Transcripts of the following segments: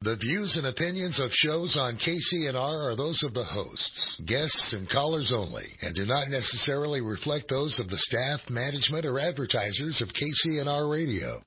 The views and opinions of shows on KCNR are those of the hosts, guests, and callers only, and do not necessarily reflect those of the staff, management, or advertisers of KCNR Radio.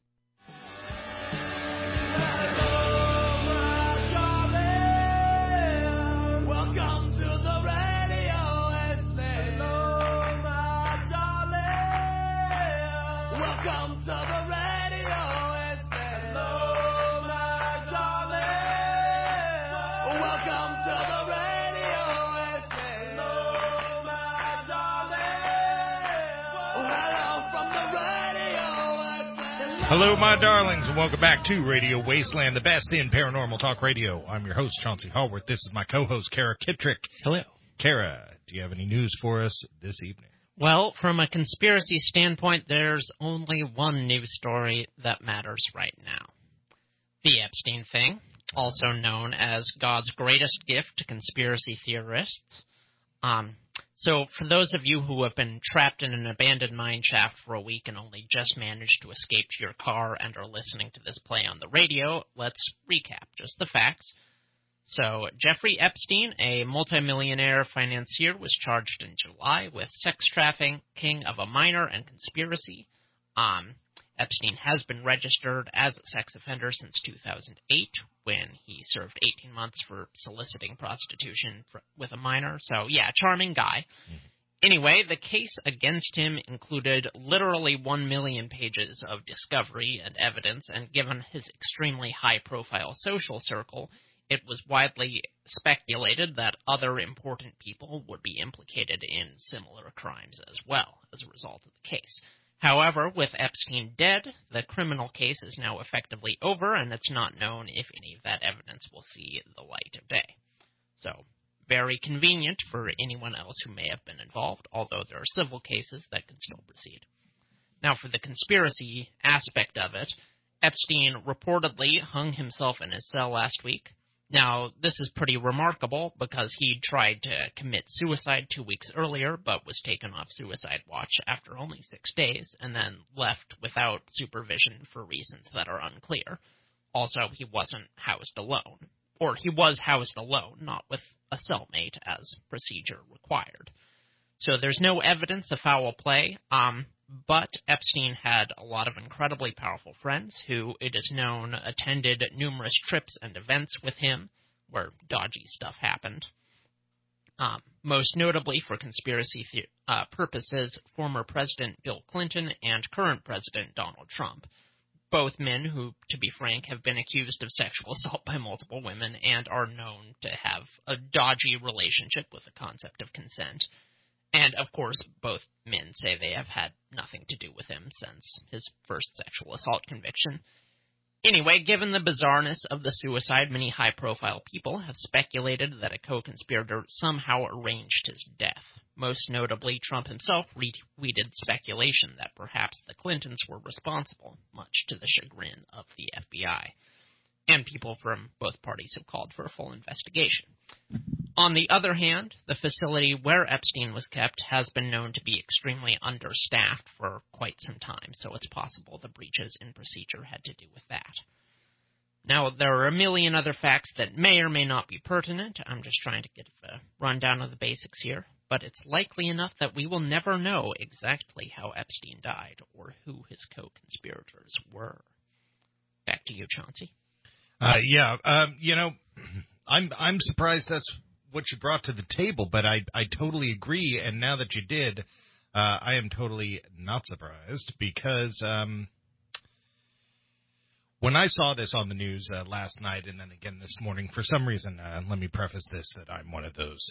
Hello, my darlings, and welcome back to Radio Wasteland, the best in paranormal talk radio. I'm your host, Chauncey Hallworth. This is my co-host, Kara Kittrick. Hello. Kara, do you have any news for us this evening? Well, from a conspiracy standpoint, there's only one news story that matters right now. The Epstein thing, also known as God's greatest gift to conspiracy theorists. So for those of you who have been trapped in an abandoned mine shaft for a week and only just managed to escape to your car and are listening to this play on the radio, let's recap just the facts. So Jeffrey Epstein, a multimillionaire financier, was charged in July with sex trafficking of a minor and conspiracy. Epstein has been registered as a sex offender since 2008, when he served 18 months for soliciting prostitution with a minor. So, yeah, charming guy. Mm-hmm. Anyway, the case against him included literally 1 million pages of discovery and evidence, and given his extremely high-profile social circle, it was widely speculated that other important people would be implicated in similar crimes as well as a result of the case. However, with Epstein dead, the criminal case is now effectively over, and it's not known if any of that evidence will see the light of day. So, very convenient for anyone else who may have been involved, although there are civil cases that can still proceed. Now, for the conspiracy aspect of it, Epstein reportedly hung himself in his cell last week. Now, this is pretty remarkable because he tried to commit suicide 2 weeks earlier, but was taken off suicide watch after only 6 days, and then left without supervision for reasons that are unclear. Also, he wasn't housed alone. Or he was housed alone, not with a cellmate, as procedure required. So there's no evidence of foul play, but Epstein had a lot of incredibly powerful friends who, it is known, attended numerous trips and events with him where dodgy stuff happened. Most notably, for conspiracy purposes, former President Bill Clinton and current President Donald Trump. Both men who, to be frank, have been accused of sexual assault by multiple women and are known to have a dodgy relationship with the concept of consent. And, of course, both men say they have had nothing to do with him since his first sexual assault conviction. Anyway, given the bizarreness of the suicide, many high-profile people have speculated that a co-conspirator somehow arranged his death. Most notably, Trump himself retweeted speculation that perhaps the Clintons were responsible, much to the chagrin of the FBI. And people from both parties have called for a full investigation. On the other hand, the facility where Epstein was kept has been known to be extremely understaffed for quite some time, so it's possible the breaches in procedure had to do with that. Now, there are a million other facts that may or may not be pertinent. I'm just trying to get a rundown of the basics here, but it's likely enough that we will never know exactly how Epstein died or who his co-conspirators were. Back to you, Chauncey. I'm surprised that's what you brought to the table, but I totally agree, and now that you did, I am totally not surprised, because when I saw this on the news last night and then again this morning, for some reason, let me preface this, that I'm one of those,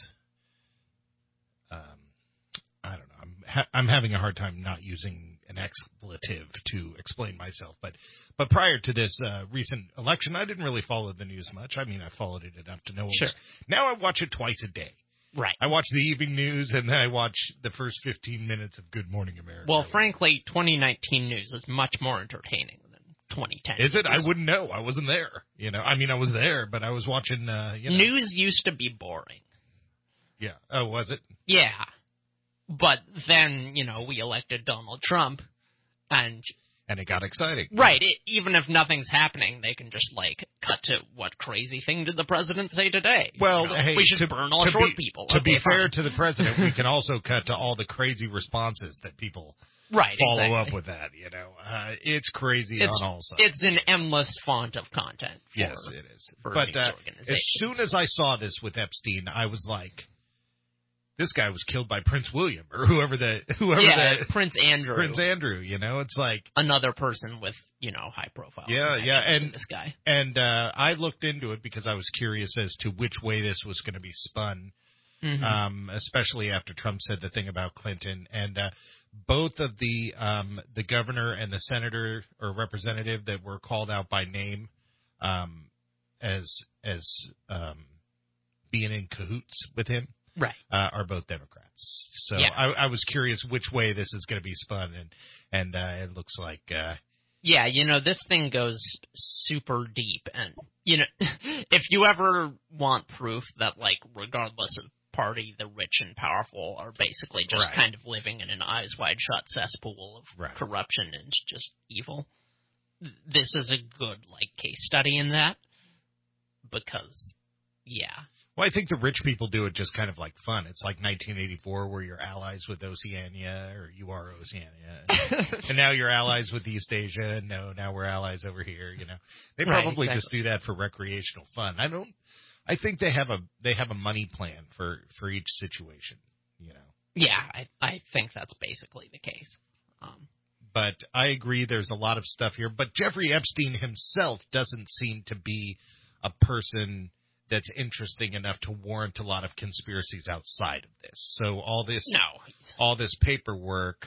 I don't know, I'm having a hard time not using an expletive to explain myself, but prior to this recent election, I didn't really follow the news much. I mean, I followed it enough to know what Sure. Now I watch it twice a day. Right. I watch the evening news, and then I watch the first 15 minutes of Good Morning America. Well, frankly, 2019 news is much more entertaining than 2010 Is it? news. I wouldn't know. I wasn't there. I mean, I was there, but I was watching, News used to be boring. Yeah. Oh, was it? Yeah. But then, we elected Donald Trump, and And it got exciting. Right. Even if nothing's happening, they can just, cut to what crazy thing did the president say today? Well, hey, we should burn all short people. To be fair to the president, we can also cut to all the crazy responses that people follow up with that, it's crazy on all sides. It's an endless font of content. Yes, it is. But as soon as I saw this with Epstein, I was like, this guy was killed by Prince William or whoever Prince Andrew. Prince Andrew, it's like another person with, high profile. Yeah, and this guy. And I looked into it because I was curious as to which way this was going to be spun, especially after Trump said the thing about Clinton. And both of the governor and the senator or representative that were called out by name as being in cahoots with him. Right. Are both Democrats. So I was curious which way this is going to be spun, and it looks like... this thing goes super deep, and, if you ever want proof that, regardless of party, the rich and powerful are basically just kind of living in an eyes wide shut cesspool of corruption and just evil, this is a good, case study in that, because, Well, I think the rich people do it just kind of like fun. It's like 1984 where you're allies with Oceania, or you are Oceania. And now you're allies with East Asia. No, now we're allies over here, They probably just do that for recreational fun. I think they have a money plan for each situation, Yeah, I think that's basically the case. But I agree there's a lot of stuff here. But Jeffrey Epstein himself doesn't seem to be a person that's interesting enough to warrant a lot of conspiracies outside of this. So all this paperwork,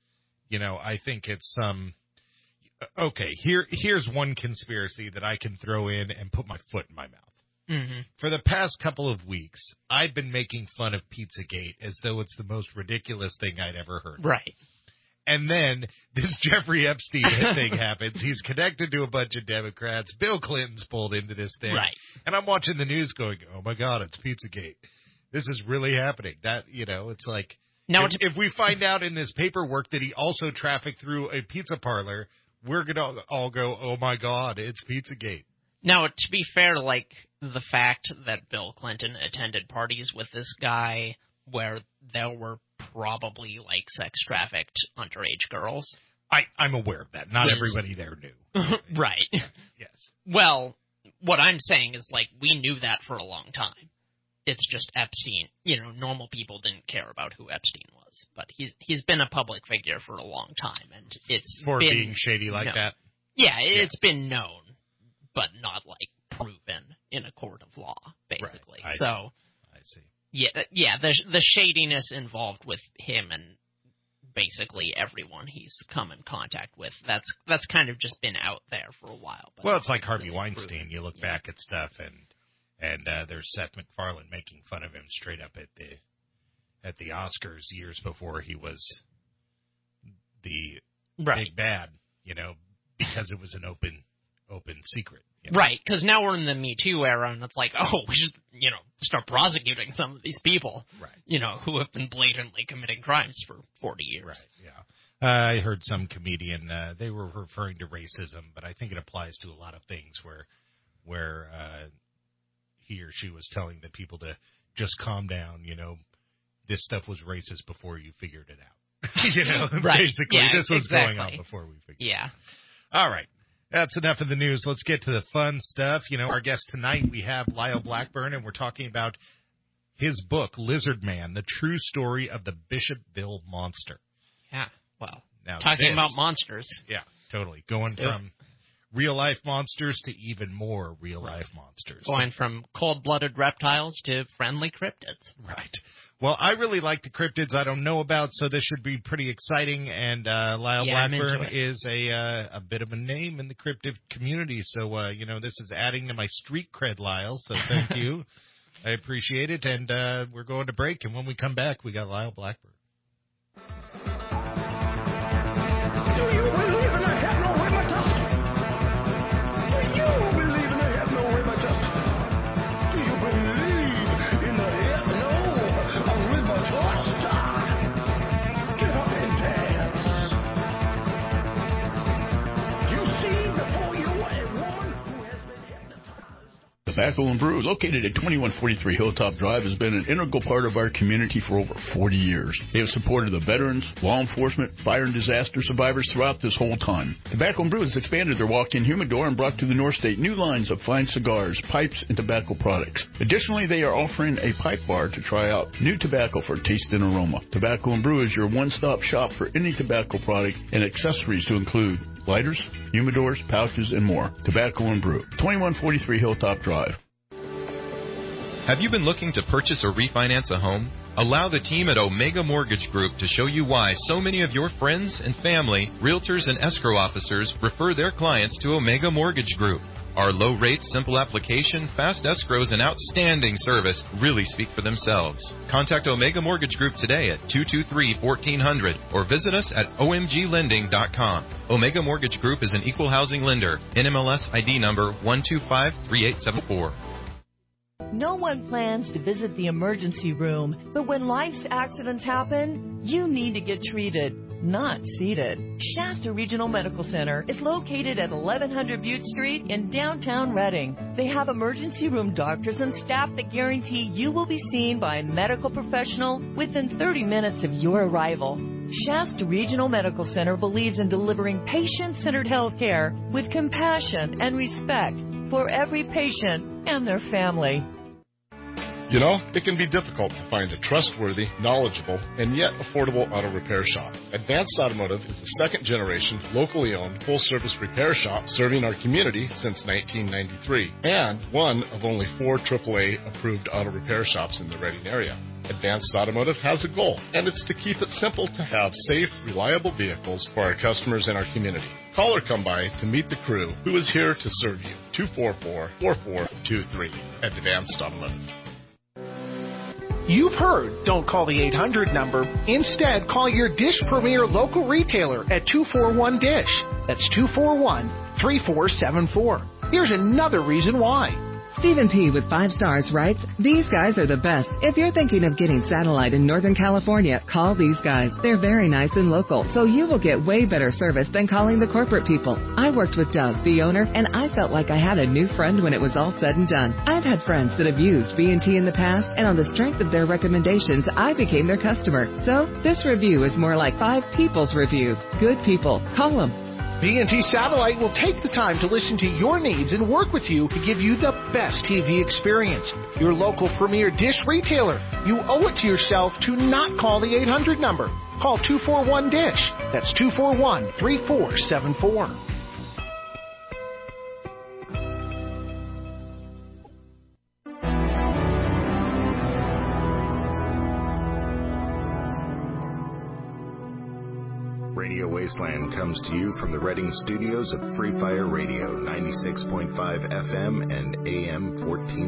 I think it's okay, here's one conspiracy that I can throw in and put my foot in my mouth. Mm-hmm. For the past couple of weeks, I've been making fun of Pizzagate as though it's the most ridiculous thing I'd ever heard. Right. And then this Jeffrey Epstein thing happens. He's connected to a bunch of Democrats. Bill Clinton's pulled into this thing. Right. And I'm watching the news going, oh, my God, it's Pizzagate. This is really happening. That, it's like, now if we find out in this paperwork that he also trafficked through a pizza parlor, we're going to all go, oh, my God, it's Pizzagate. Now, to be fair, the fact that Bill Clinton attended parties with this guy where there were probably, sex-trafficked underage girls. I'm aware of that. Not everybody there knew. Right. Yes. Well, what I'm saying is, we knew that for a long time. It's just Epstein. Normal people didn't care about who Epstein was. But he's been a public figure for a long time, and it's for being shady like that? Yeah, it's been known, but not, proven in a court of law, basically. Right. I see. Yeah, the shadiness involved with him and basically everyone he's come in contact with, that's kind of just been out there for a while. But well, it's like Harvey Weinstein. Proven. You look back at stuff, and there's Seth MacFarlane making fun of him straight up at the Oscars years before he was the big bad, because it was an open secret. Right, because now we're in the Me Too era, and it's like, we should, start prosecuting some of these people, who have been blatantly committing crimes for 40 years. Right, yeah. I heard some comedian, they were referring to racism, but I think it applies to a lot of things where he or she was telling the people to just calm down, this stuff was racist before you figured it out. Right. Basically, this was going on before we figured it out. All right. That's enough of the news. Let's get to the fun stuff. Our guest tonight, we have Lyle Blackburn, and we're talking about his book, Lizard Man, The True Story of the Bishopville Monster. Yeah, well, now talking about monsters. Yeah, totally. Going from real-life monsters to even more real-life monsters. Going from cold-blooded reptiles to friendly cryptids. Right. Well, I really like the cryptids I don't know about, so this should be pretty exciting. And Lyle Blackburn is a bit of a name in the cryptid community, so this is adding to my street cred, Lyle. So thank you, I appreciate it. And we're going to break, and when we come back, we got Lyle Blackburn. Do you believe in a heaven or my dust? Do you believe in a heaven or my dust? Do you believe in the heaven? Get up and dance. Tobacco and Brew, located at 2143 Hilltop Drive, has been an integral part of our community for over 40 years. They have supported the veterans, law enforcement, fire and disaster survivors throughout this whole time. Tobacco and Brew has expanded their walk-in humidor and brought to the North State new lines of fine cigars, pipes, and tobacco products. Additionally, they are offering a pipe bar to try out new tobacco for taste and aroma. Tobacco and Brew is your one-stop shop for any tobacco product and accessories to include lighters, humidors, pouches, and more. Tobacco and Brew, 2143 Hilltop Drive. Have you been looking to purchase or refinance a home? Allow the team at Omega Mortgage Group to show you why so many of your friends and family, realtors, and escrow officers refer their clients to Omega Mortgage Group. Our low rates, simple application, fast escrows, and outstanding service really speak for themselves. Contact Omega Mortgage Group today at 223-1400 or visit us at omglending.com. Omega Mortgage Group is an equal housing lender. NMLS ID number 1253874. No one plans to visit the emergency room, but when life's accidents happen, you need to get treated, not seated. Shasta Regional Medical Center is located at 1100 Butte Street in downtown Reading. They have emergency room doctors and staff that guarantee you will be seen by a medical professional within 30 minutes of your arrival. Shasta Regional Medical Center believes in delivering patient-centered health care with compassion and respect for every patient and their family. You know, it can be difficult to find a trustworthy, knowledgeable, and yet affordable auto repair shop. Advanced Automotive is the second-generation, locally owned, full-service repair shop serving our community since 1993, and one of only 4 AAA-approved auto repair shops in the Reading area. Advanced Automotive has a goal, and it's to keep it simple to have safe, reliable vehicles for our customers and our community. Call or come by to meet the crew who is here to serve you. 244-4423. Advanced Automotive. You've heard, don't call the 800 number. Instead, call your Dish Premier local retailer at 241-DISH. That's 241-3474. Here's another reason why. Stephen P. with 5 stars writes, these guys are the best. If you're thinking of getting satellite in Northern California, call these guys. They're very nice and local, so you will get way better service than calling the corporate people. I worked with Doug, the owner, and I felt like I had a new friend when it was all said and done. I've had friends that have used B&T in the past, and on the strength of their recommendations, I became their customer. So this review is more like 5 people's reviews. Good people. Call them. B&T Satellite will take the time to listen to your needs and work with you to give you the best TV experience. Your local premier Dish retailer. You owe it to yourself to not call the 800 number. Call 241-DISH. That's 241-3474. Radio Wasteland comes to you from the Reading studios of Free Fire Radio, 96.5 FM and AM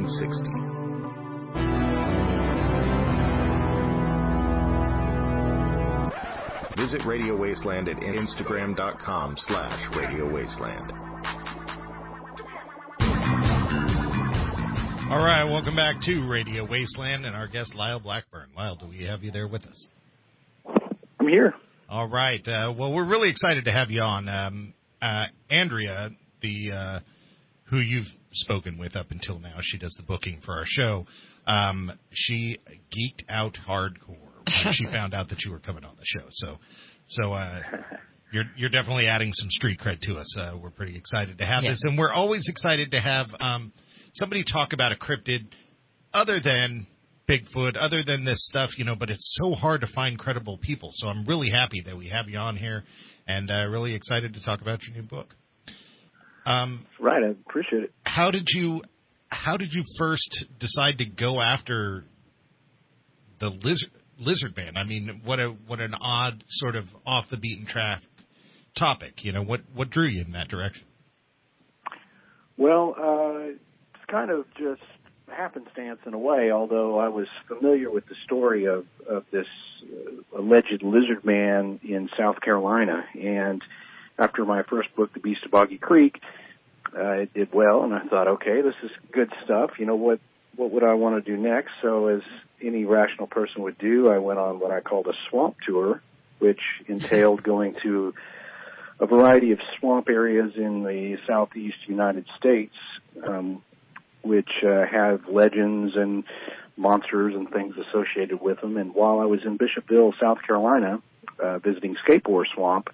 1460. Visit Radio Wasteland at Instagram.com/Radio Wasteland. All right, welcome back to Radio Wasteland and our guest Lyle Blackburn. Lyle, do we have you there with us? I'm here. All right. Well, we're really excited to have you on. Andrea, who you've spoken with up until now, she does the booking for our show. She geeked out hardcore when she found out that you were coming on the show. So you're definitely adding some street cred to us. We're pretty excited to have this, and we're always excited to have somebody talk about a cryptid other than Bigfoot, other than this stuff, but it's so hard to find credible people. So I'm really happy that we have you on here, and really excited to talk about your new book. Right, I appreciate it. How did you first decide to go after the lizard man? I mean, what an odd sort of off the beaten track topic. What drew you in that direction? Well, it's kind of just happenstance in a way, although I was familiar with the story of this alleged lizard man in South Carolina. And after my first book, The Beast of Boggy Creek, it did well, and I thought, okay, this is good stuff. What would I want to do next? So as any rational person would do, I went on what I called a swamp tour, which entailed going to a variety of swamp areas in the southeast United States, which have legends and monsters and things associated with them. And while I was in Bishopville, South Carolina, visiting Skateboard Swamp,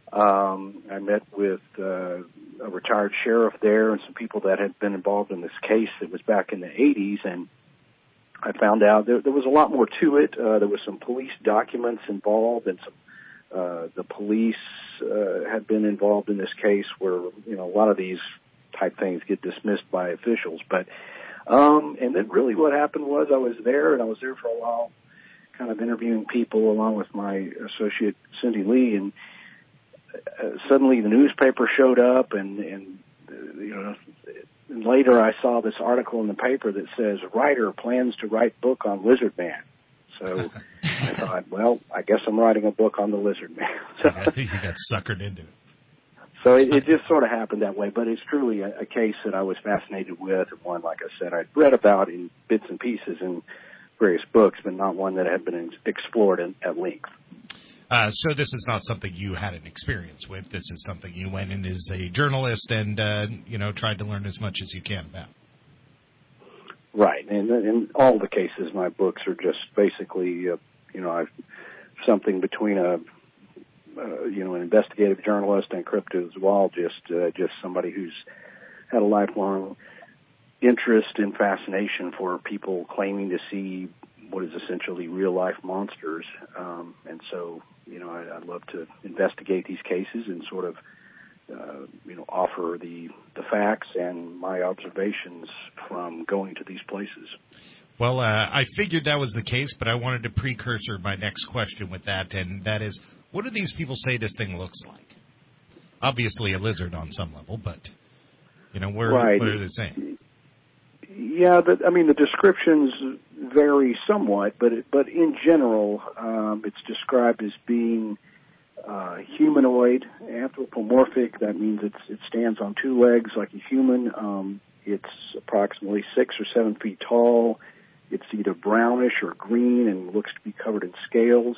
I met with a retired sheriff there and some people that had been involved in this case that was back in the 80s, and I found out there was a lot more to it. There was some police documents involved, and the police had been involved in this case where, you know, a lot of these type things get dismissed by officials. But and then really what happened was I was there for a while, kind of interviewing people along with my associate Cindy Lee, and suddenly the newspaper showed up, and you know, and later I saw this article in the paper that says writer plans to write book on Lizard Man. So I thought, well, I guess I'm writing a book on the Lizard Man. So, you got suckered into it. So it just sort of happened that way, but it's truly a case that I was fascinated with, and one, like I said, I'd read about in bits and pieces in various books, but not one that had been explored at length. So this is not something you had an experience with. This is something you went in as a journalist and, you know, tried to learn as much as you can about. Right, and in all the cases, my books are just basically, you know, something between you know, an investigative journalist and cryptozoologist, just somebody who's had a lifelong interest and fascination for people claiming to see what is essentially real-life monsters. And so, you know, I'd love to investigate these cases and sort of, you know, offer the facts and my observations from going to these places. Well, I figured that was the case, but I wanted to precursor my next question with that, and that is, what do these people say this thing looks like? Obviously a lizard on some level, but, you know, what are they saying? Yeah, I mean, the descriptions vary somewhat, but in general, it's described as being humanoid, anthropomorphic. That means it stands on two legs like a human. It's approximately 6 or 7 feet tall. It's either brownish or green and looks to be covered in scales.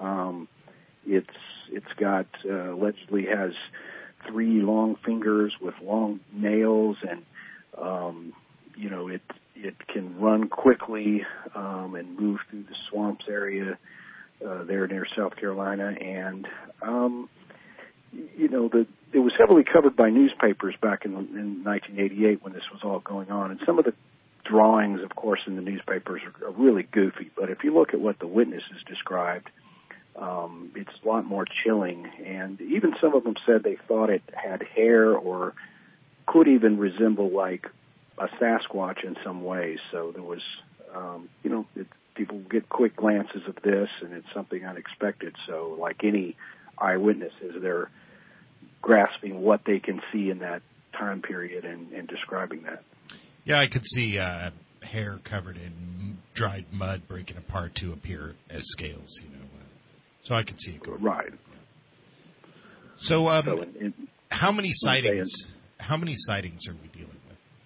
It's got allegedly has 3 long fingers with long nails, and you know, it can run quickly and move through the swamps area there near South Carolina, and you know, it was heavily covered by newspapers back in 1988 when this was all going on, and some of the drawings, of course, in the newspapers are really goofy, but if you look at what the witnesses described, it's a lot more chilling, and even some of them said they thought it had hair or could even resemble like a Sasquatch in some ways. So there was, you know, people get quick glances of this, and it's something unexpected. So like any eyewitnesses, they're grasping what they can see in that time period and describing that. Yeah, I could see hair covered in dried mud breaking apart to appear as scales, you know. So I could see it going. Right. So, how many sightings? How many sightings are we dealing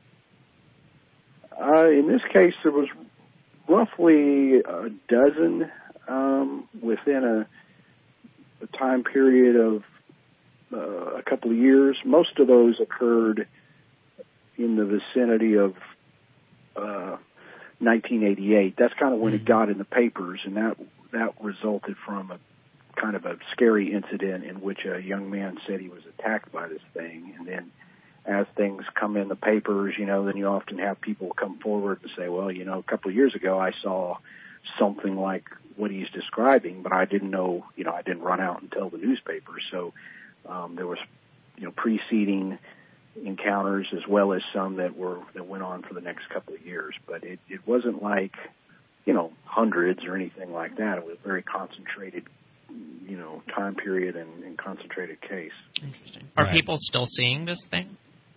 with? In this case, there was roughly a dozen within a time period of a couple of years. Most of those occurred in the vicinity of 1988. That's kind of when it got in the papers, and that resulted from a kind of a scary incident in which a young man said he was attacked by this thing. And then as things come in the papers, you know, then you often have people come forward and say, well, you know, a couple of years ago I saw something like what he's describing, but I didn't know, you know, I didn't run out and tell the newspaper. So there was, you know, preceding encounters as well as some that went on for the next couple of years. But it wasn't like, you know, hundreds or anything like that. It was a very concentrated, you know, time period and concentrated case. Interesting. Are people still seeing this thing?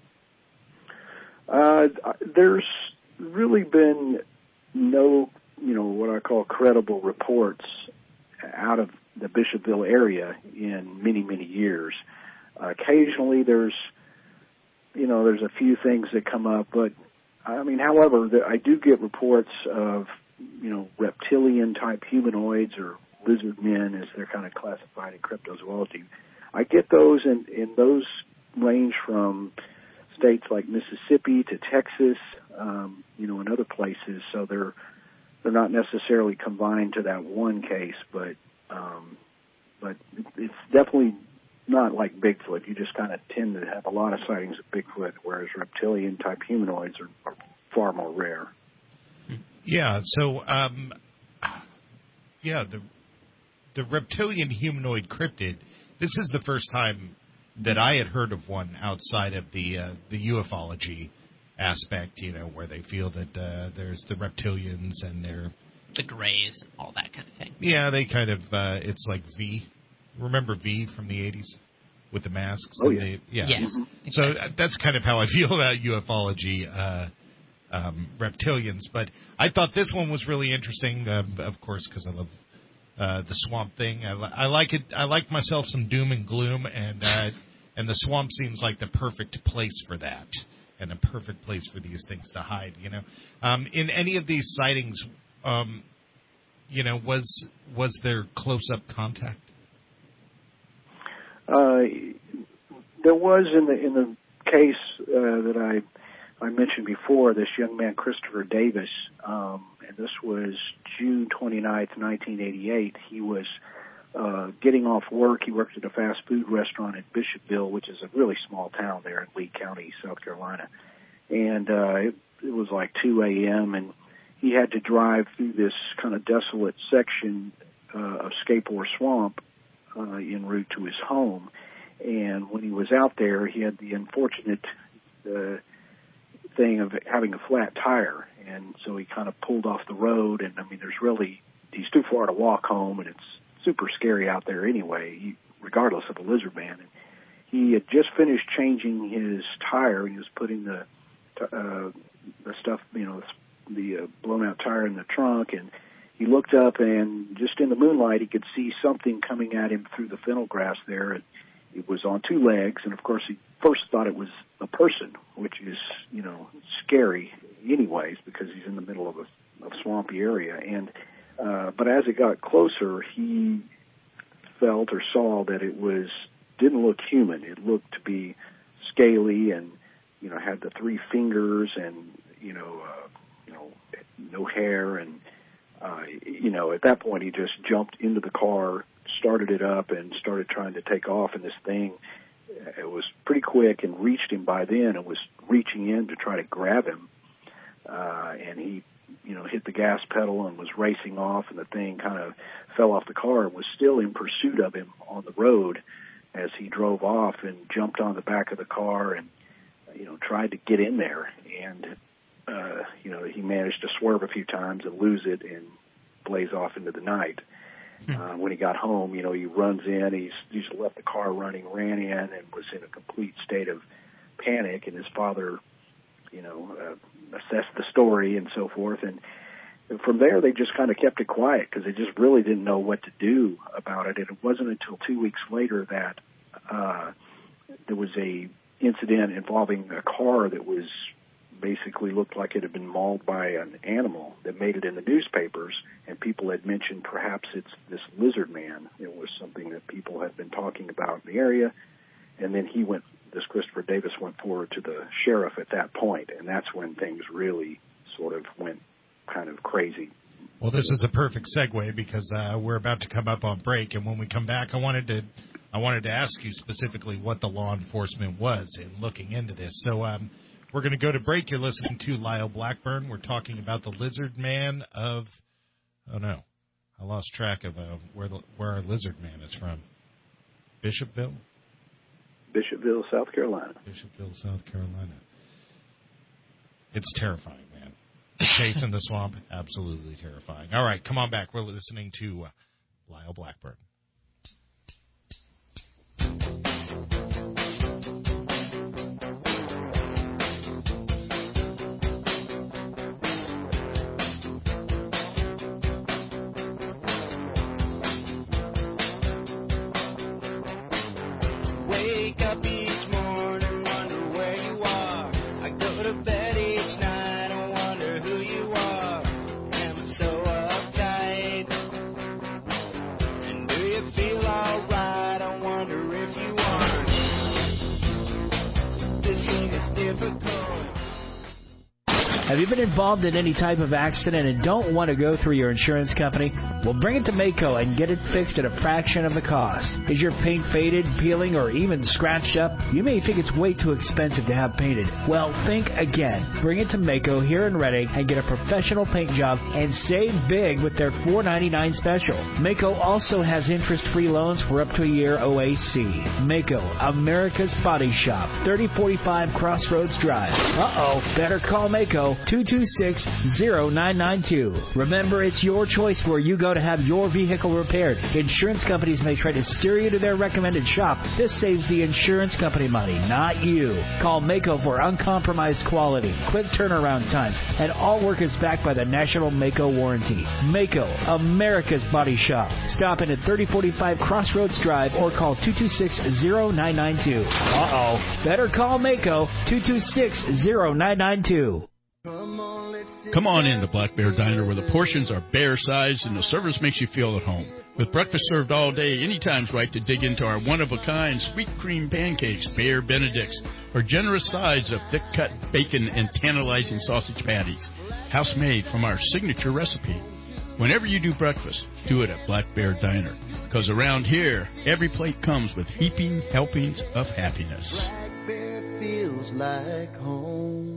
There's really been no, you know, what I call credible reports out of the Bishopville area in many, many years. Occasionally there's a few things that come up, but I mean, however, I do get reports of, you know, reptilian type humanoids or lizard men, as they're kind of classified in cryptozoology. I get those, and those range from states like Mississippi to Texas, and other places. So they're not necessarily confined to that one case, but it's definitely not like Bigfoot. You just kind of tend to have a lot of sightings of Bigfoot, whereas reptilian-type humanoids are far more rare. Yeah, so, the reptilian humanoid cryptid, this is the first time that I had heard of one outside of the ufology aspect, where they feel that there's the reptilians and they're... The Greys, all that kind of thing. Yeah, they kind of, it's like V. Remember V from the 80s with the masks? Oh, yeah. Yes. Mm-hmm. So that's kind of how I feel about ufology reptilians. But I thought this one was really interesting, of course, because I love the swamp thing. I like it. I like myself some doom and gloom, and the swamp seems like the perfect place for that, and a perfect place for these things to hide. In any of these sightings, was there close-up contact? There was in the case that I mentioned before, this young man, Christopher Davis, and this was June 29th, 1988. He was getting off work. He worked at a fast food restaurant in Bishopville, which is a really small town there in Lee County, South Carolina. And it was like 2 a.m., and he had to drive through this kind of desolate section of Scapor Swamp en route to his home. And when he was out there, he had the unfortunate thing of having a flat tire. And so he kind of pulled off the road. And, he's too far to walk home, and it's super scary out there anyway, regardless of a lizard man. And he had just finished changing his tire. He was putting the stuff, the blown-out tire in the trunk, and he looked up, and just in the moonlight, he could see something coming at him through the fennel grass there. And it was on two legs, and of course, he first thought it was a person, which is, scary anyways, because he's in the middle of a swampy area. And but as it got closer, he felt or saw that it didn't look human. It looked to be scaly and, had the three fingers and, no hair. And, at that point, he just jumped into the car, started it up, and started trying to take off. And this thing, it was pretty quick and reached him by then and was reaching in to try to grab him. And he, hit the gas pedal and was racing off, and the thing kind of fell off the car and was still in pursuit of him on the road as he drove off and jumped on the back of the car and, tried to get in there. And, he managed to swerve a few times and lose it and blaze off into the night. When he got home, he runs in, he's left the car running, ran in, and was in a complete state of panic. And his father, assessed the story and so forth. And from there, they just kind of kept it quiet because they just really didn't know what to do about it. And it wasn't until 2 weeks later that there was a incident involving a car that was basically looked like it had been mauled by an animal that made it in the newspapers, and people had mentioned perhaps it's this lizard man. It was something that people had been talking about in the area, and then this Christopher Davis went forward to the sheriff at that point, and that's when things really sort of went kind of crazy. Well, this is a perfect segue because we're about to come up on break, and when we come back, I wanted to ask you specifically what the law enforcement was in looking into this. So we're going to go to break. You're listening to Lyle Blackburn. We're talking about the lizard man of... Oh, no. I lost track of where our lizard man is from. Bishopville? Bishopville, South Carolina. Bishopville, South Carolina. It's terrifying, man. The chase in the swamp, absolutely terrifying. All right, come on back. We're listening to Lyle Blackburn. And do you been involved in any type of accident and don't want to go through your insurance company? Well, bring it to Mako and get it fixed at a fraction of the cost. Is your paint faded, peeling, or even scratched up? You may think it's way too expensive to have painted. Well, think again. Bring it to Mako here in Reading and get a professional paint job and save big with their $4.99 special. Mako also has interest-free loans for up to a year OAC. Mako, America's Body Shop, 3045 Crossroads Drive. Better call Mako, 226-0992. Remember, it's your choice where you go to have your vehicle repaired. Insurance companies may try to steer you to their recommended shop. This saves the insurance company money, not you. Call Mako for uncompromised quality, quick turnaround times, and all work is backed by the National Mako Warranty. Mako, America's Body Shop. Stop in at 3045 Crossroads Drive or call 226-0992. Better call Mako, 226-0992. Come on in to Black Bear Diner where the portions are bear-sized and the service makes you feel at home. With breakfast served all day, any time's right to dig into our one-of-a-kind sweet cream pancakes, Bear Benedicts, or generous sides of thick-cut bacon and tantalizing sausage patties, house-made from our signature recipe. Whenever you do breakfast, do it at Black Bear Diner, because around here, every plate comes with heaping helpings of happiness. Black Bear feels like home.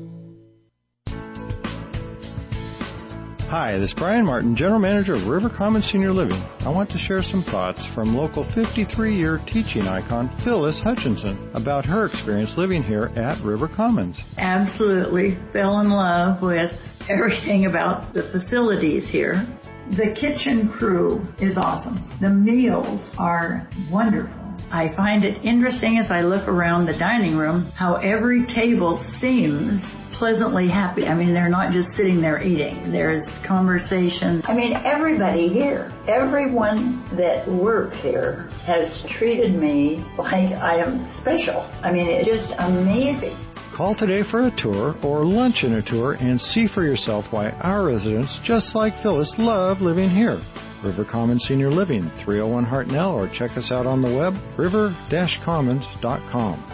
Hi, this is Brian Martin, General Manager of River Commons Senior Living. I want to share some thoughts from local 53-year teaching icon Phyllis Hutchinson about her experience living here at River Commons. Absolutely fell in love with everything about the facilities here. The kitchen crew is awesome. The meals are wonderful. I find it interesting as I look around the dining room how every table seems pleasantly happy. I mean, they're not just sitting there eating. There's conversation. I mean, everybody here, everyone that works here has treated me like I am special. I mean, it's just amazing. Call today for a tour or lunch in a tour and see for yourself why our residents, just like Phyllis, love living here. River Commons Senior Living, 301 Hartnell, or check us out on the web, river-commons.com.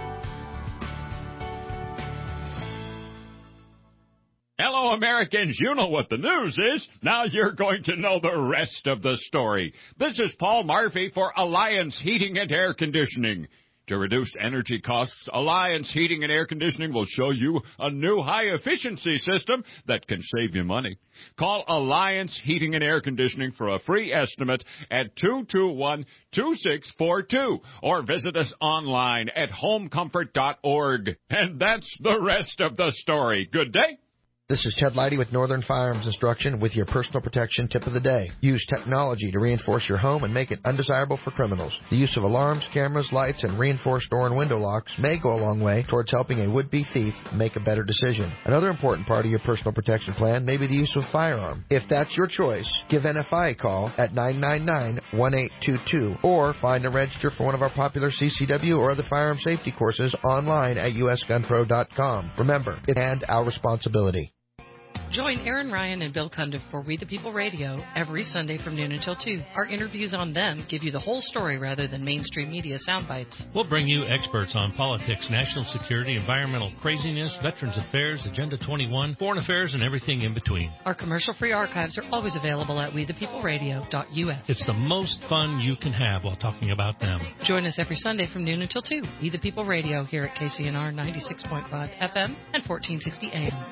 Hello, Americans. You know what the news is. Now you're going to know the rest of the story. This is Paul Murphy for Alliance Heating and Air Conditioning. To reduce energy costs, Alliance Heating and Air Conditioning will show you a new high-efficiency system that can save you money. Call Alliance Heating and Air Conditioning for a free estimate at 221-2642 or visit us online at homecomfort.org. And that's the rest of the story. Good day. This is Ted Leidy with Northern Firearms Instruction with your personal protection tip of the day. Use technology to reinforce your home and make it undesirable for criminals. The use of alarms, cameras, lights, and reinforced door and window locks may go a long way towards helping a would-be thief make a better decision. Another important part of your personal protection plan may be the use of a firearm. If that's your choice, give NFI a call at 999-1822 or find and register for one of our popular CCW or other firearm safety courses online at usgunpro.com. Remember, it's and our responsibility. Join Aaron Ryan and Bill Cundiff for We the People Radio every Sunday from noon until 2. Our interviews on them give you the whole story rather than mainstream media sound bites. We'll bring you experts on politics, national security, environmental craziness, Veterans Affairs, Agenda 21, foreign affairs, and everything in between. Our commercial-free archives are always available at wethepeopleradio.us. It's the most fun you can have while talking about them. Join us every Sunday from noon until 2. We the People Radio here at KCNR 96.5 FM and 1460 AM.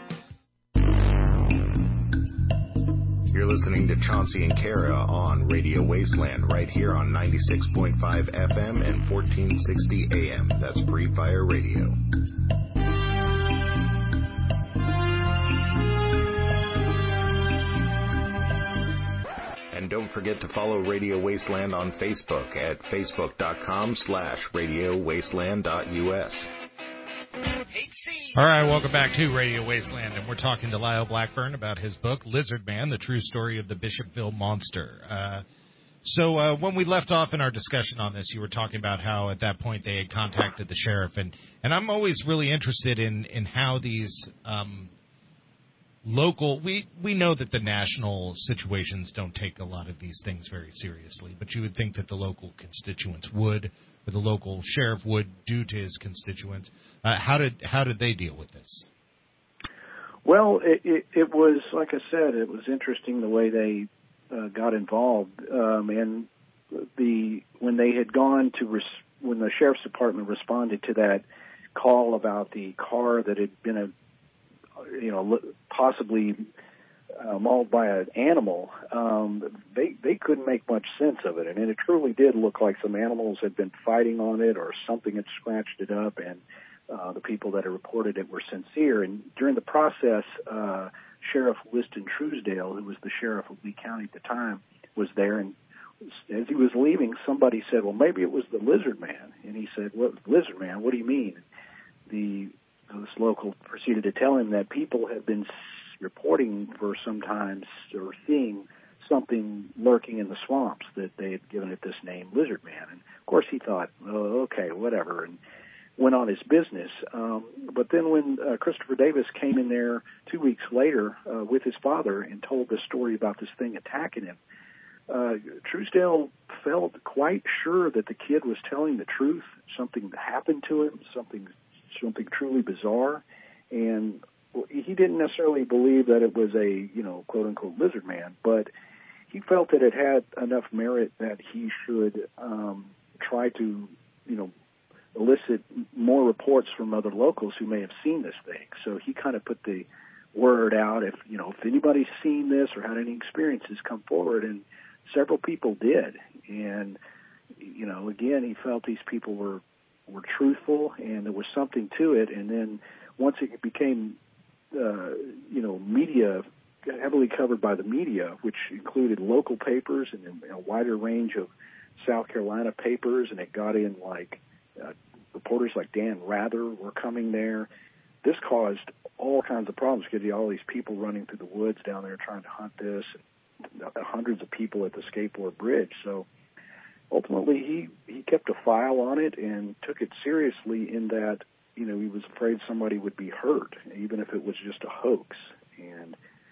You're listening to Chauncey and Kara on Radio Wasteland right here on 96.5 FM and 1460 AM. That's Free Fire Radio. And don't forget to follow Radio Wasteland on Facebook at facebook.com/radiowasteland.us. All right, welcome back to Radio Wasteland, and we're talking to Lyle Blackburn about his book, Lizard Man, The True Story of the Bishopville Monster. So when we left off in our discussion on this, you were talking about how at that point they had contacted the sheriff, and I'm always really interested in how these local, we know that the national situations don't take a lot of these things very seriously, but you would think that the local constituents would, or the local sheriff would, due to his constituents. How did they deal with this? Well, it was, like I said, it was interesting the way they got involved, and when they had gone to when the sheriff's department responded to that call about the car that had been possibly mauled by an animal, they couldn't make much sense of it, and it truly did look like some animals had been fighting on it or something had scratched it up, and the people that had reported it were sincere. And during the process, Sheriff Liston Truesdale, who was the sheriff of Lee County at the time, was there, and as he was leaving, somebody said, well, maybe it was the Lizard Man. And he said, what, Lizard Man? What do you mean? This local proceeded to tell him that people had been reporting for some time or seeing something lurking in the swamps, that they had given it this name, Lizard Man. And, of course, he thought, oh, okay, whatever, and went on his business. But then when Christopher Davis came in there 2 weeks later with his father and told the story about this thing attacking him, Truesdale felt quite sure that the kid was telling the truth. Something happened to him, something truly bizarre, and he didn't necessarily believe that it was a, quote unquote Lizard Man, but he felt that it had enough merit that he should try to, elicit more reports from other locals who may have seen this thing. So he kind of put the word out, if anybody's seen this or had any experiences, come forward, and several people did. And, again, he felt these people were truthful and there was something to it. And then once it became, media, heavily covered by the media, which included local papers and a wider range of South Carolina papers, and it got in reporters like Dan Rather were coming there. This caused all kinds of problems because you had all these people running through the woods down there trying to hunt this, and hundreds of people at the skateboard bridge. So ultimately he kept a file on it and took it seriously in that, he was afraid somebody would be hurt, even if it was just a hoax. And,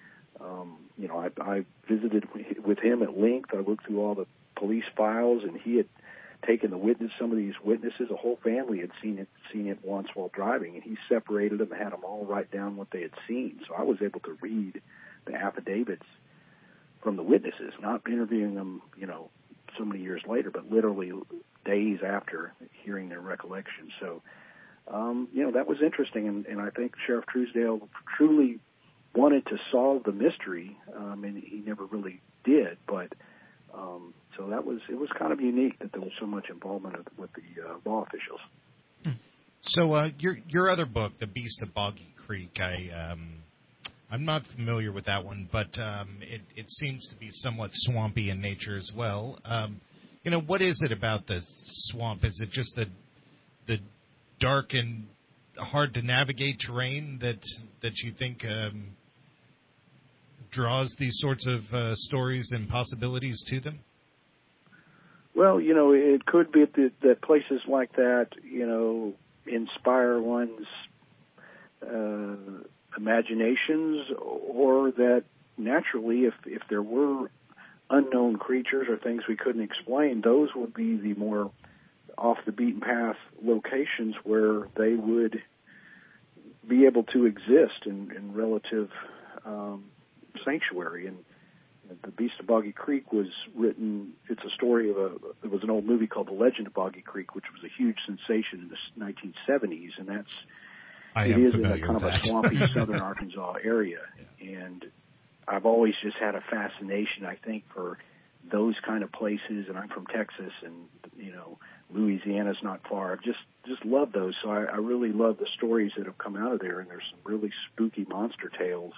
I visited with him at length. I looked through all the police files, and he had taken some of these witnesses, a whole family had seen it once while driving, and he separated them and had them all write down what they had seen. So I was able to read the affidavits from the witnesses, not interviewing them, so many years later, but literally days after hearing their recollection. So, that was interesting, and I think Sheriff Truesdale truly wanted to solve the mystery, and he never really did, but so it was kind of unique that there was so much involvement with the law officials. So your other book, The Beast of Boggy Creek, I'm not familiar with that one, but it seems to be somewhat swampy in nature as well. What is it about the swamp? Is it just the dark and hard to navigate terrain that you think draws these sorts of stories and possibilities to them? Well, it could be that places like that, inspire one's imaginations, or that naturally, if there were unknown creatures or things we couldn't explain, those would be the more off the beaten path locations where they would be able to exist in relative sanctuary. And The Beast of Boggy Creek was written, it's a story of there was an old movie called The Legend of Boggy Creek, which was a huge sensation in the 1970s, and it is in a kind of a swampy southern Arkansas area. And I've always just had a fascination, I think, for those kind of places, and I'm from Texas, and, Louisiana's not far. I've just loved those, so I really love the stories that have come out of there, and there's some really spooky monster tales.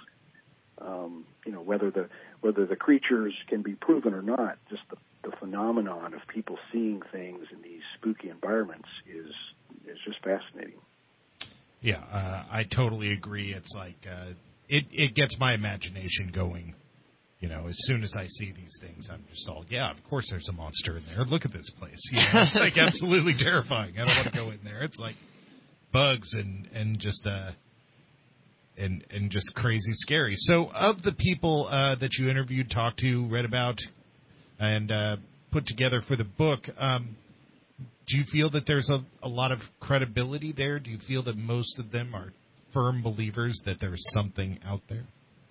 Whether the creatures can be proven or not, just the phenomenon of people seeing things in these spooky environments is just fascinating. Yeah, I totally agree. It's like it gets my imagination going. As soon as I see these things, I'm just all, yeah, of course there's a monster in there. Look at this place. It's like absolutely terrifying. I don't want to go in there. It's like bugs and just and just crazy scary. So of the people that you interviewed, talked to, read about, and put together for the book, do you feel that there's a lot of credibility there? Do you feel that most of them are firm believers that there's something out there?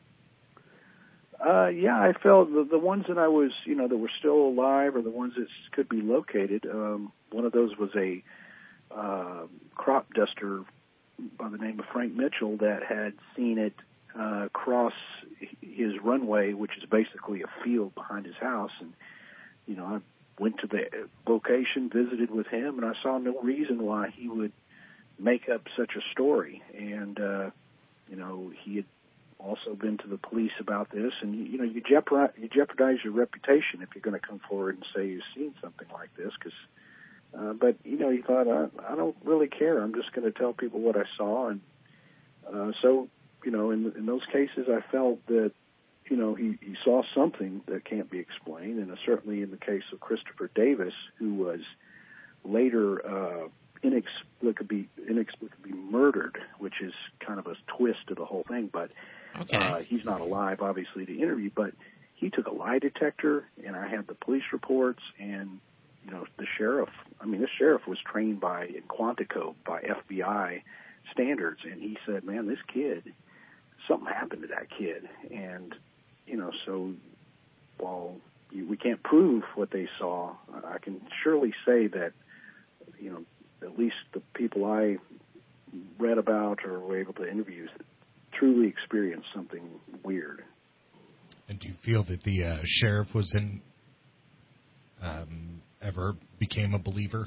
Yeah, I felt the ones that I was, that were still alive, or the ones that could be located. One of those was a crop duster by the name of Frank Mitchell that had seen it cross his runway, which is basically a field behind his house. And, I went to the location, visited with him, and I saw no reason why he would make up such a story. And, he had also been to the police about this, and you jeopardize your reputation if you're going to come forward and say you've seen something like this. But he thought, I don't really care. I'm just going to tell people what I saw, and so in those cases, I felt that he saw something that can't be explained, and certainly in the case of Christopher Davis, who was later inexplicably murdered, which is kind of a twist to the whole thing, but. Okay. He's not alive, obviously, to interview, but he took a lie detector, and I had the police reports, and, the sheriff was trained in Quantico by FBI standards, and he said, man, this kid, something happened to that kid. And, so while we can't prove what they saw, I can surely say that, at least the people I read about or were able to interview truly experienced something weird. And do you feel that the sheriff was ever became a believer?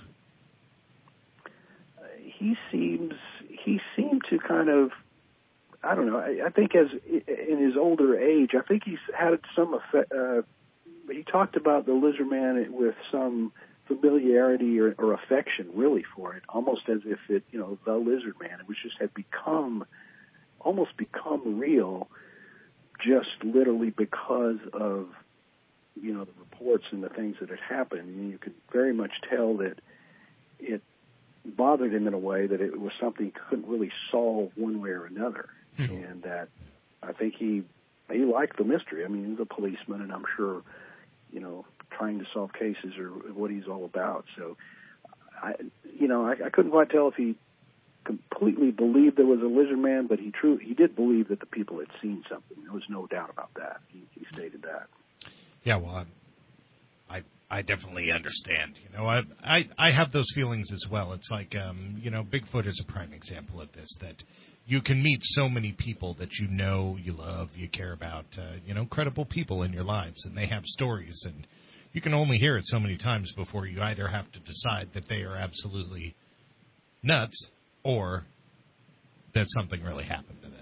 He seemed to kind of, I don't know. I think in his older age, I think he's had some effect. He talked about the lizard man with some familiarity or affection, really, for it, almost as if it, the lizard man, it was just had almost become real, just literally because of, the reports and the things that had happened. And you could very much tell that it bothered him in a way that it was something he couldn't really solve one way or another. And that I think he liked the mystery. I mean, he's a policeman, and I'm sure, trying to solve cases are what he's all about. So, I couldn't quite tell if he completely believed there was a lizard man, but he did believe that the people had seen something. There was no doubt about that. He stated that. Yeah, well, I definitely understand. I have those feelings as well. It's like, Bigfoot is a prime example of this, that you can meet so many people that you love, you care about, credible people in your lives, and they have stories, and you can only hear it so many times before you either have to decide that they are absolutely nuts or that something really happened to them,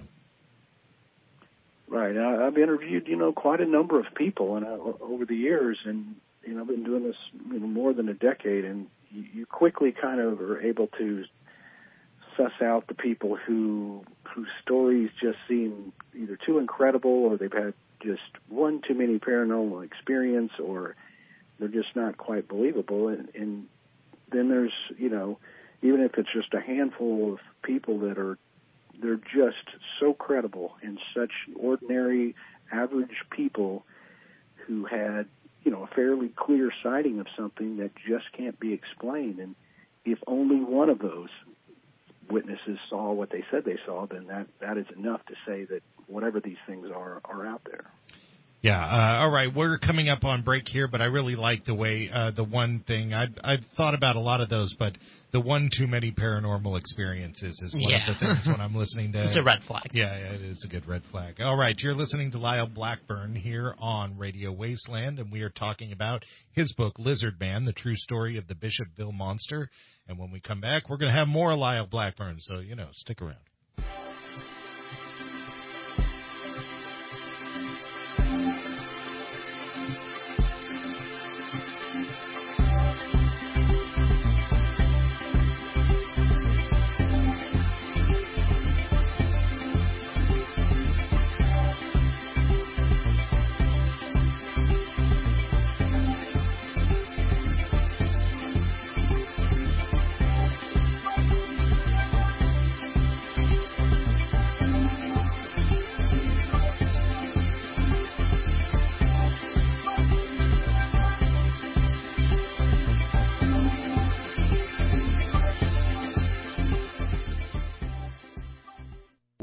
Right. I've interviewed, quite a number of people over the years, and, I've been doing this, more than a decade, and you quickly kind of are able to suss out the people whose stories just seem either too incredible, or they've had just one too many paranormal experience, or they're just not quite believable. And then there's, even if it's just a handful of people they're just so credible, and such ordinary, average people who had, a fairly clear sighting of something that just can't be explained. And if only one of those witnesses saw what they said they saw, then that is enough to say that whatever these things are out there. Yeah. All right. We're coming up on break here, but I really like the way the one thing I've thought about a lot of those, but the one too many paranormal experiences is one of the things when I'm listening to. It's a red flag. Yeah, it is a good red flag. All right. You're listening to Lyle Blackburn here on Radio Wasteland, and we are talking about his book, Lizard Man, The True Story of the Bishopville Monster. And when we come back, we're going to have more Lyle Blackburn, so, stick around.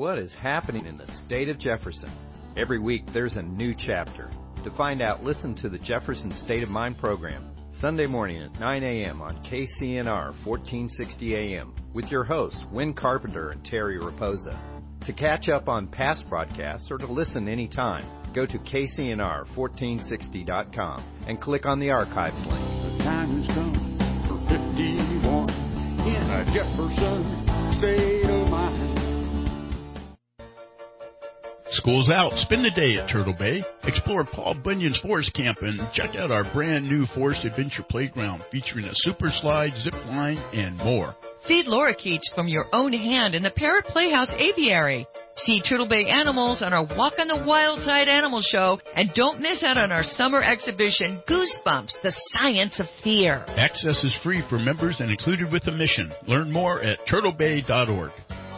what is happening in the state of Jefferson. Every week there's a new chapter. To find out, listen to the Jefferson State of Mind program, Sunday morning at 9 a.m. on KCNR 1460 AM, with your hosts, Wynn Carpenter and Terry Raposa. To catch up on past broadcasts or to listen anytime, go to KCNR1460.com and click on the archives link. The time has come for 51 in a Jefferson State of Mind. School's out. Spend the day at Turtle Bay. Explore Paul Bunyan's Forest Camp and check out our brand new Forest Adventure Playground featuring a super slide, zip line, and more. Feed lorikeets from your own hand in the Parrot Playhouse Aviary. See Turtle Bay animals on our Walk on the Wild Side Animal Show, and don't miss out on our summer exhibition, Goosebumps, the Science of Fear. Access is free for members and included with admission. Learn more at turtlebay.org.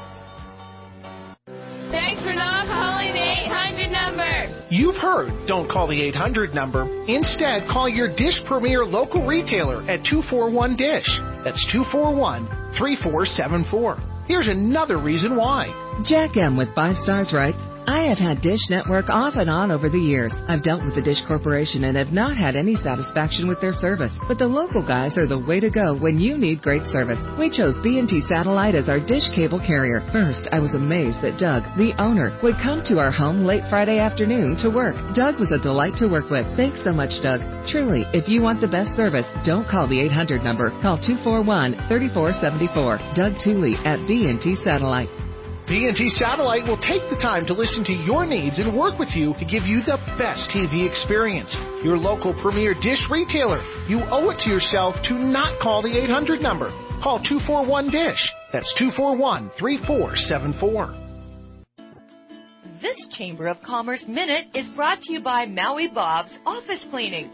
Thanks for not calling the 800 number. You've heard, don't call the 800 number. Instead, call your Dish Premier local retailer at 241-DISH. That's 241-3474. Here's another reason why. Jack M. with 5 Stars writes, I have had Dish Network off and on over the years. I've dealt with the Dish Corporation and have not had any satisfaction with their service. But the local guys are the way to go when you need great service. We chose B&T Satellite as our Dish cable carrier. First, I was amazed that Doug, the owner, would come to our home late Friday afternoon to work. Doug was a delight to work with. Thanks so much, Doug. Truly, if you want the best service, don't call the 800 number. Call 241-3474. Doug Tooley at B&T Satellite. B&T Satellite will take the time to listen to your needs and work with you to give you the best TV experience. Your local premier Dish retailer. You owe it to yourself to not call the 800 number. Call 241-DISH. That's 241-3474. This Chamber of Commerce Minute is brought to you by Maui Bob's Office Cleaning.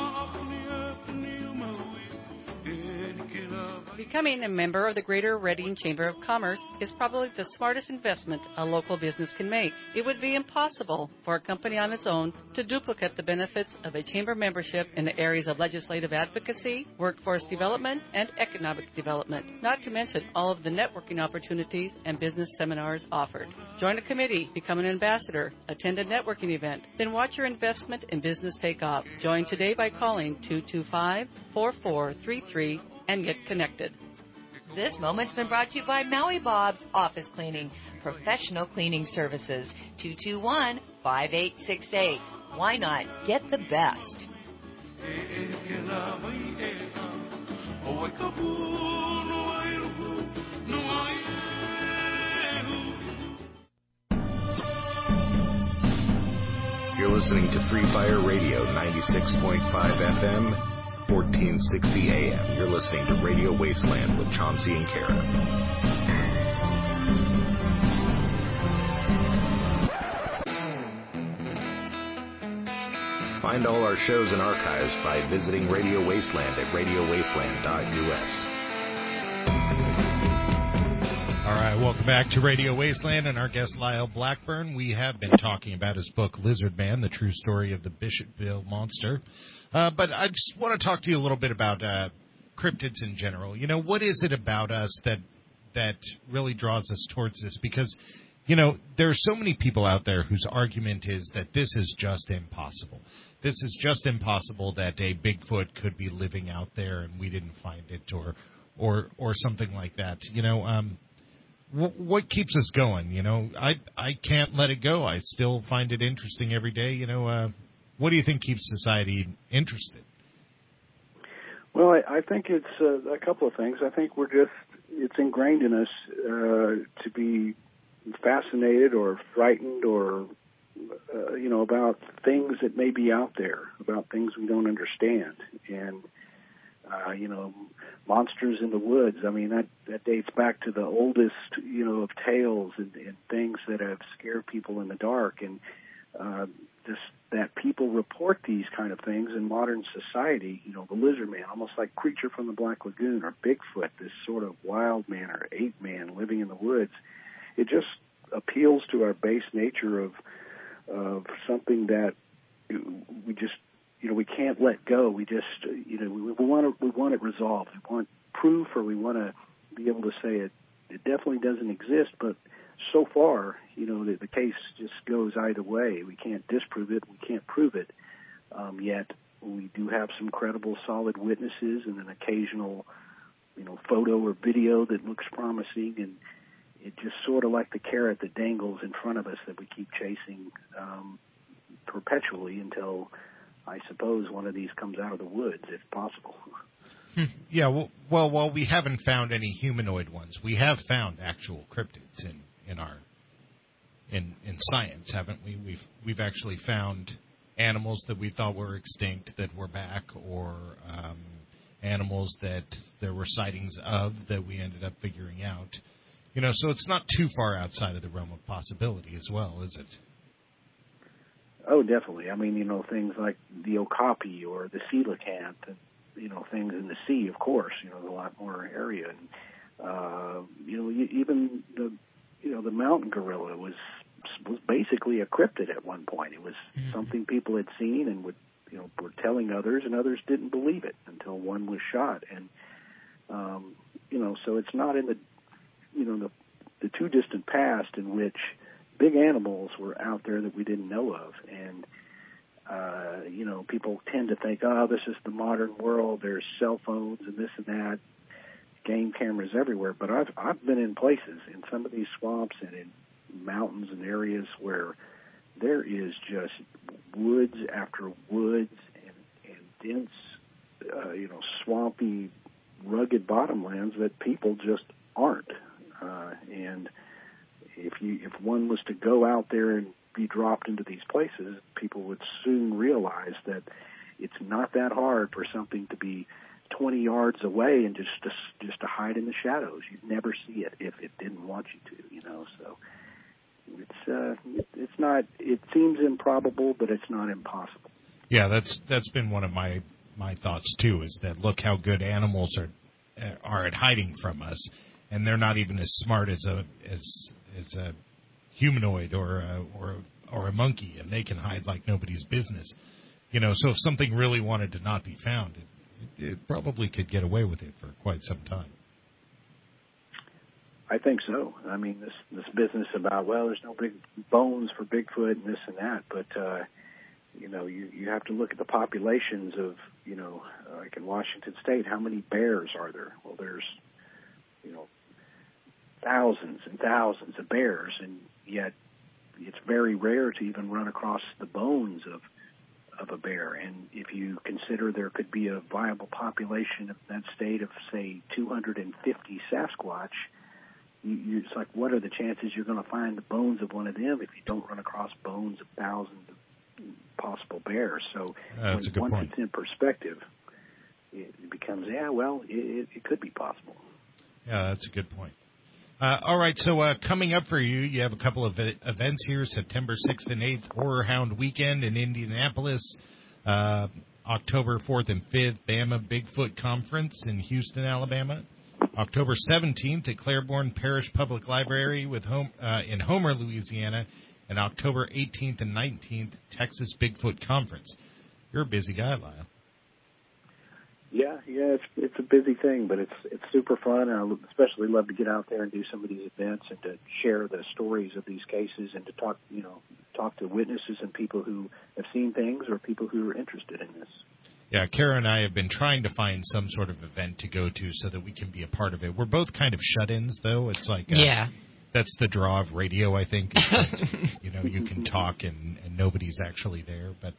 Becoming a member of the Greater Reading Chamber of Commerce is probably the smartest investment a local business can make. It would be impossible for a company on its own to duplicate the benefits of a chamber membership in the areas of legislative advocacy, workforce development, and economic development, not to mention all of the networking opportunities and business seminars offered. Join a committee, become an ambassador, attend a networking event, then watch your investment in business take off. Join today by calling 225-4433 and get connected. This moment's been brought to you by Maui Bob's Office Cleaning, professional cleaning services, 221-5868. Why not get the best? You're listening to Free Fire Radio 96.5 FM. 1460 AM. You're listening to Radio Wasteland with Chauncey and Kara. Find all our shows and archives by visiting Radio Wasteland at radiowasteland.us. All right, welcome back to Radio Wasteland and our guest Lyle Blackburn. We have been talking about his book, Lizard Man, The True Story of the Bishopville Monster. But I just want to talk to you a little bit about cryptids in general. You know, what is it about us that really draws us towards this? Because, you know, there are so many people out there whose argument is that this is just impossible. This is just impossible that a Bigfoot could be living out there and we didn't find it or something like that. You know, what keeps us going? You know, I can't let it go. I still find it interesting every day. You know, what do you think keeps society interested? Well, I think it's a couple of things. I think it's ingrained in us to be fascinated or frightened or, about things that may be out there, about things we don't understand. And, monsters in the woods, I mean, that dates back to the oldest, of tales and things that have scared people in the dark. And that people report these kind of things in modern society, the lizard man, almost like Creature from the Black Lagoon, or Bigfoot, this sort of wild man or ape man living in the woods. It just appeals to our base nature of something that we just, we can't let go. We just, we want it resolved. We want proof, or we want to be able to say it definitely doesn't exist, but so far, the case just goes either way. We can't disprove it. We can't prove it. Yet we do have some credible, solid witnesses and an occasional, photo or video that looks promising. And it's just sort of like the carrot that dangles in front of us that we keep chasing perpetually until, I suppose, one of these comes out of the woods, if possible. Yeah, well, while we haven't found any humanoid ones, we have found actual cryptids in science, haven't we? We've actually found animals that we thought were extinct that were back, or animals that there were sightings of that we ended up figuring out. So it's not too far outside of the realm of possibility as well, is it? Oh, definitely. I mean, things like the okapi or the coelacanth, and things in the sea, of course. There's a lot more area, and even the mountain gorilla was basically a cryptid at one point. It was something people had seen and were telling others, and others didn't believe it until one was shot. And so it's not in the too distant past in which big animals were out there that we didn't know of. And people tend to think, this is the modern world. There's cell phones and this and that, game cameras everywhere. But I've been in places, in some of these swamps and in mountains and areas where there is just woods after woods and dense, swampy, rugged bottomlands that people just aren't. And if one was to go out there and be dropped into these places, people would soon realize that it's not that hard for something to be 20 yards away and just to hide in the shadows. You'd never see it if it didn't want you to, So it's not. It seems improbable, but it's not impossible. Yeah, that's been one of my thoughts too. Is that look how good animals are at hiding from us, and they're not even as smart as a humanoid or a monkey, and they can hide like nobody's business. So if something really wanted to not be found, it probably could get away with it for quite some time. I think so. I mean, this business about, there's no big bones for Bigfoot and this and that, but you have to look at the populations of, like in Washington State, how many bears are there? Well, there's thousands and thousands of bears, and yet it's very rare to even run across the bones of a bear. And if you consider there could be a viable population of that state of, say, 250 Sasquatch, it's like, what are the chances you're going to find the bones of one of them if you don't run across bones of thousands of possible bears? So once it's in perspective, it becomes, it could be possible. Yeah, that's a good point. All right, so coming up for you, you have a couple of events here, September 6th and 8th, Horror Hound Weekend in Indianapolis, October 4th and 5th, Bama Bigfoot Conference in Houston, Alabama, October 17th at Claiborne Parish Public Library in Homer, Louisiana, and October 18th and 19th, Texas Bigfoot Conference. You're a busy guy, Lyle. Yeah, it's a busy thing, but it's super fun. I especially love to get out there and do some of these events and to share the stories of these cases and to talk to witnesses and people who have seen things or people who are interested in this. Yeah, Kara and I have been trying to find some sort of event to go to so that we can be a part of it. We're both kind of shut-ins, though. It's like that's the draw of radio, I think. Is that, you can talk and nobody's actually there, but.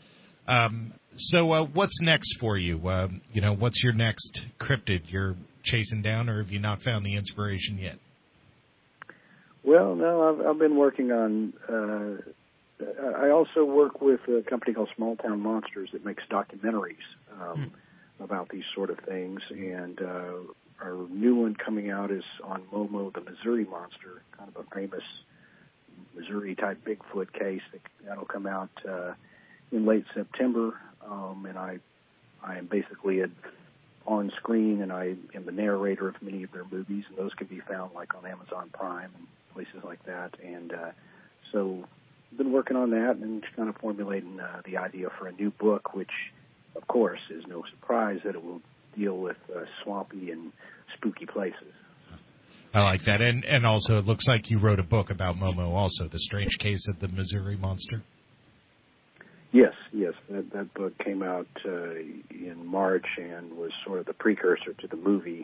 So what's next for you? What's your next cryptid you're chasing down, or have you not found the inspiration yet? Well, no, I've been working on. I also work with a company called Small Town Monsters that makes documentaries about these sort of things, and our new one coming out is on Momo, the Missouri Monster, kind of a famous Missouri-type Bigfoot case that'll come out in late September, and I am basically on screen, and I am the narrator of many of their movies, and those can be found like on Amazon Prime and places like that. And so I've been working on that and kind of formulating the idea for a new book, which, of course, is no surprise that it will deal with swampy and spooky places. I like that. And also, it looks like you wrote a book about Momo also, The Strange Case of the Missouri Monster. Yes. That book came out in March and was sort of the precursor to the movie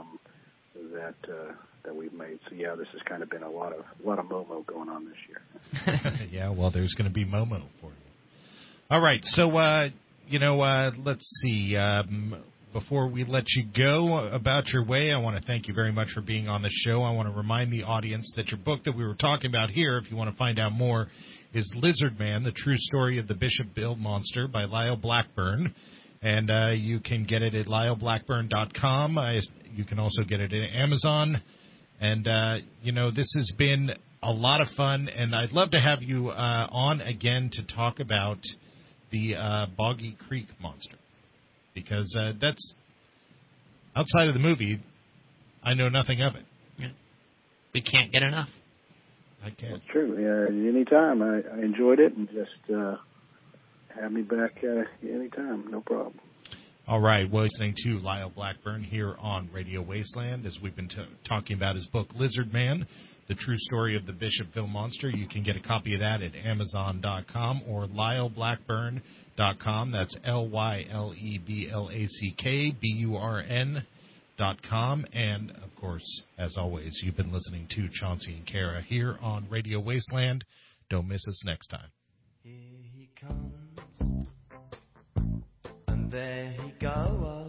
that we've made. So yeah, this has kind of been a lot of Momo going on this year. Yeah, well, there's going to be Momo for you. All right, so let's see. Before we let you go about your way, I want to thank you very much for being on the show. I want to remind the audience that your book that we were talking about here, if you want to find out more, is Lizard Man, The True Story of the Bishop Bill Monster by Lyle Blackburn. And you can get it at lyleblackburn.com. You can also get it at Amazon. And, this has been a lot of fun, and I'd love to have you on again to talk about the Boggy Creek Monster. Because that's, outside of the movie, I know nothing of it. Yeah. We can't get enough. I can't. That's true. Yeah, anytime. I enjoyed it, and just have me back anytime. No problem. All right. Well, listening to Lyle Blackburn here on Radio Wasteland as we've been talking about his book, Lizard Man, The True Story of the Bishopville Monster. You can get a copy of that at Amazon.com or lyleblackburn.com. That's LYLEBLACKBURN.com. And, of course, as always, you've been listening to Chauncey and Kara here on Radio Wasteland. Don't miss us next time. Here he comes, and there he goes.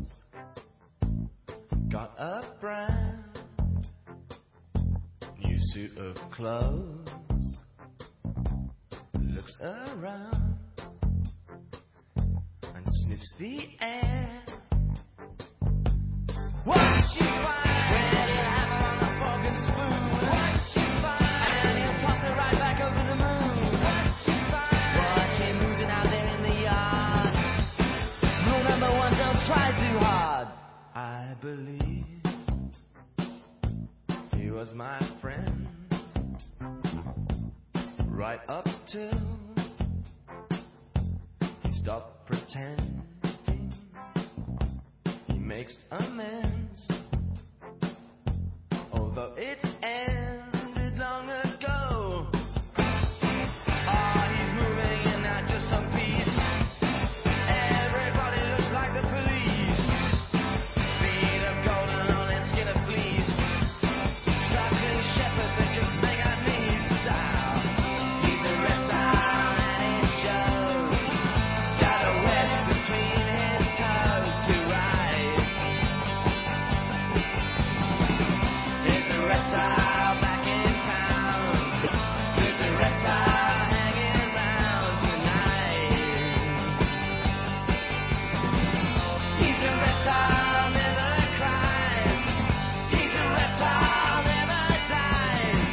Got a brand new suit of clothes. Looks around and sniffs the air. What you find? Well, he'll have her on a fork and spoon. What you find? And he'll toss her right back over the moon. What you find? Watch him losing out there in the yard. Rule number 1, don't try too hard. I believe he was my friend right up till he stopped pretending. He makes amends, although it's ended long ago. He's moving in not just some piece. Everybody looks like the police. Feet of gold and on his skin of fleece. Sparkling shepherd that just make out knees. He's a reptile and it shows. Got a web between his toes to ride. There's a reptile back in town. There's a reptile hanging round tonight. He's a reptile, never cries. He's a reptile, never dies.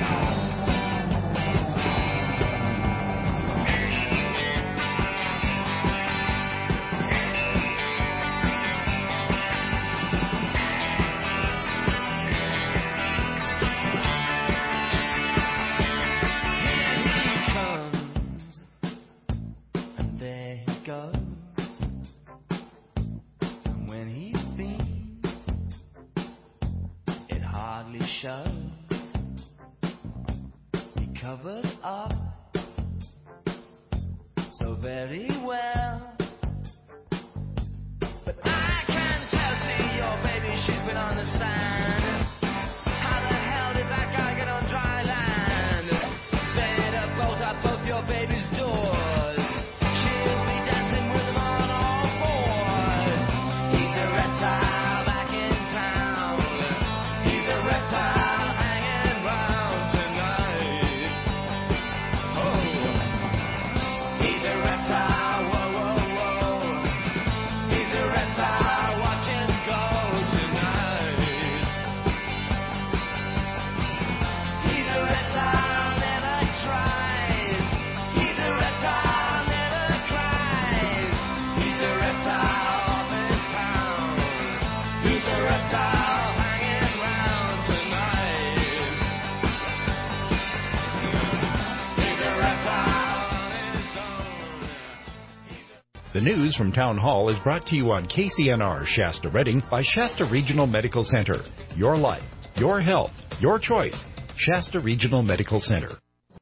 Here he comes, and there he goes. And when he's been, it hardly shows. He covers up so very well. But I can tell, see your baby shipping on the sand. How the hell did that guy get on dry land? Better bolt up both your baby's doors. She'll be dancing with them on all fours. He's a reptile back in town. He's a reptile hanging round tonight. Oh, he's a reptile, whoa, whoa. The news from Town Hall is brought to you on KCNR Shasta Redding by Shasta Regional Medical Center. Your life, your health, your choice. Shasta Regional Medical Center.